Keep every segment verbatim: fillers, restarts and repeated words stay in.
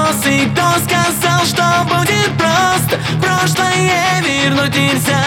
вопросы. Кто сказал, что будет просто? Прошлое вернуть нельзя.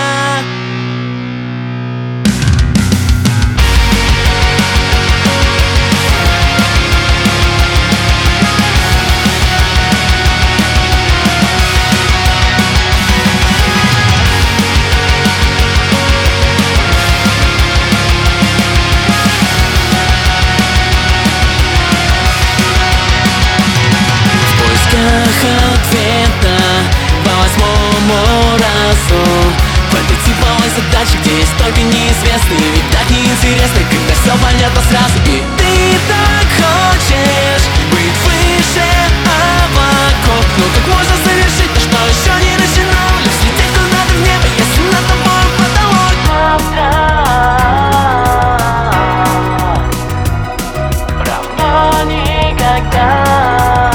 Ответа по восьмому разу в этой типовой задаче, где есть только неизвестные. Ведь так неинтересно, когда все понятно сразу. И ты так хочешь быть выше облаков. Ну как можно завершить то, что еще не начинал? Лишь лететь куда-то в небо, если над тобой потолок. Равно никогда.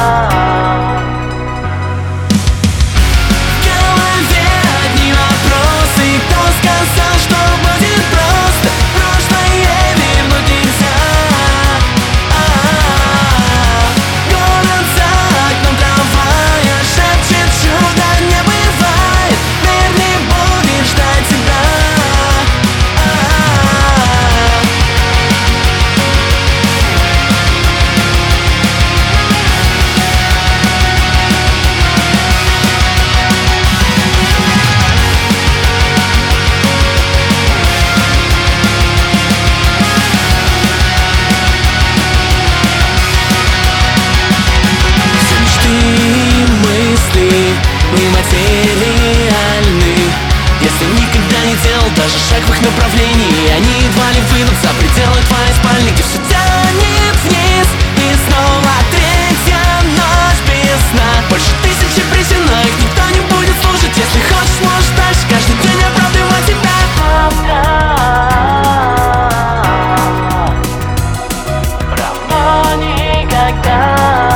Мы материальны. Если никогда не делал даже шаг в их направлении, они едва ли выйдут за пределы твоей спальни, где все тянет вниз. И снова третья ночь без сна. Больше тысячи причин, но их никто не будет слушать. Если хочешь, можешь дальше каждый день оправдывать себя. Равно никогда.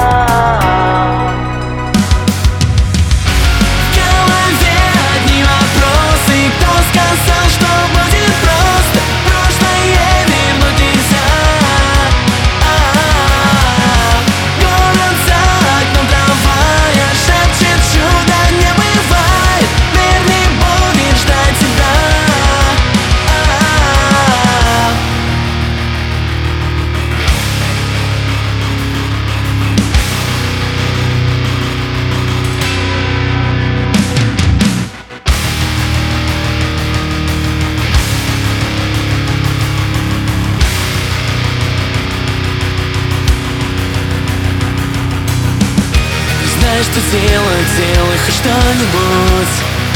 Знаешь, что делать, делай хоть что-нибудь.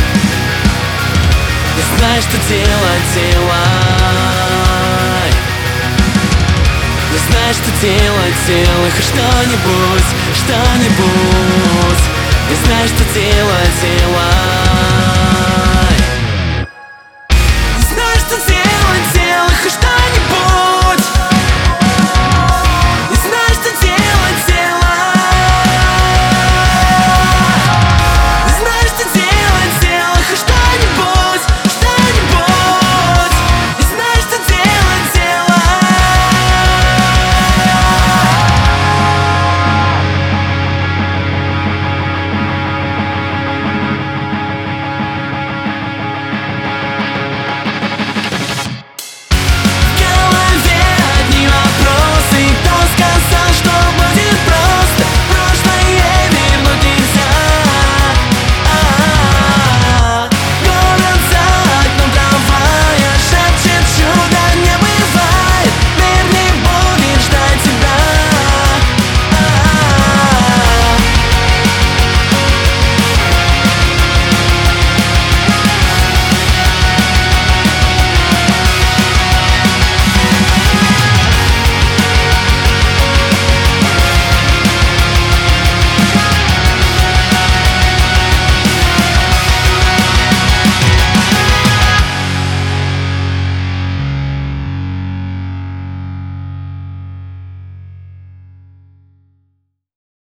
Не знаешь, что делать, делай. Не знаешь, что делать, делай хоть что-нибудь, что-нибудь. Не знаешь, что делать, делай.